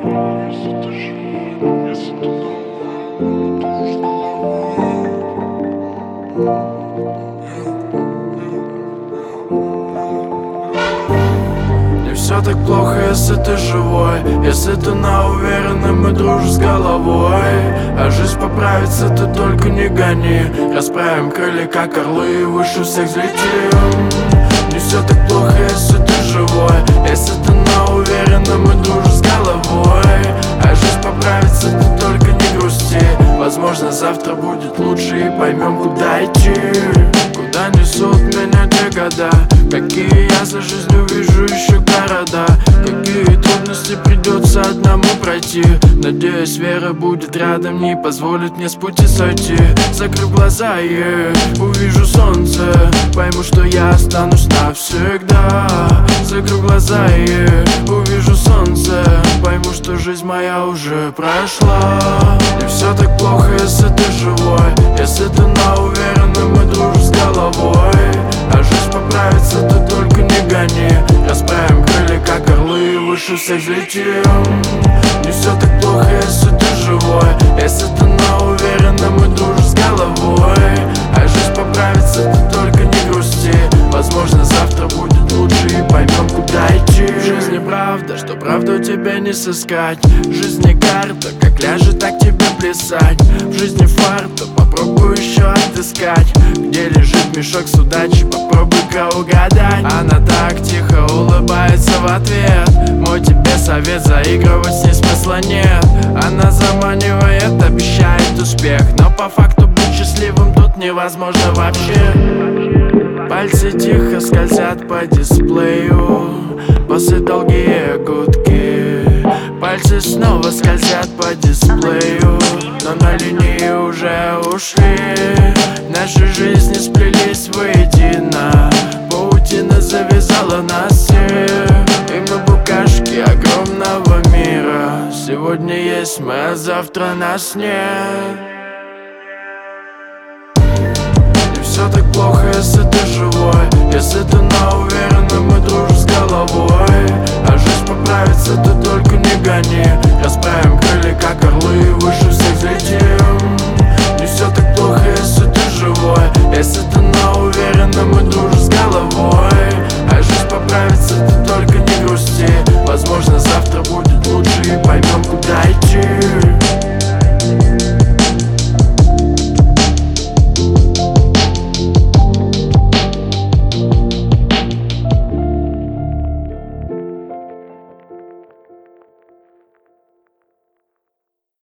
Если ты живой, если ты новый, дружишь головой. Не все так плохо, если ты живой, если ты на уверенном и дружишь с головой. А жизнь поправится, ты только не гони. Расправим крылья, как орлы, и выше всех взлетим. Не все так плохо, если ты живой, если ты на уверенном и дружишь с головой. А жизнь поправится, ты только не грусти. Возможно, завтра будет лучше, и поймем, куда идти. Куда несут меня те года, какие я за жизнью вижу еще города. Какие трудности придется одному пройти. Надеюсь, вера будет рядом, не позволит мне с пути сойти. Закрыв глаза, увижу солнце, пойму, что я останусь навсегда. Закрыв глаза, увижу солнце, пойму, что жизнь моя уже прошла. Не все так плохо, если ты живой, если ты на уверенном и дружишь с головой. А жизнь поправится, ты только не гони. Расправим крылья, как орлы, и выше всех взлетим. Не все так плохо, если ты живой, если ты на уверенном и дружишь с головой. А жизнь поправится, ты только не грусти. Возможно, завтра будет лучше, и поймем, куда идти. В жизни правда, что правду тебе не сыскать. В жизни карта, как ляжет, так тебе плясать. В жизни фарта, попробуй еще отыскать. Где лежит мешок с удачей, попробуй-ка угадать. Она так тихо улыбается в ответ. Мой тебе совет, заигрывать с ней смысла нет. Она заманивает, обещает успех, но по факту быть счастливым тут невозможно вообще. Пальцы тихо скользят по дисплею после долгие гудки. Пальцы снова скользят по дисплею, но на линии уже ушли. Наши жизни сплелись воедино, паутина завязала нас всех. И мы букашки огромного мира. Сегодня есть мы, а завтра нас нет. Не все так плохо, если ты живой, если ты на уверенном и дружишь с головой.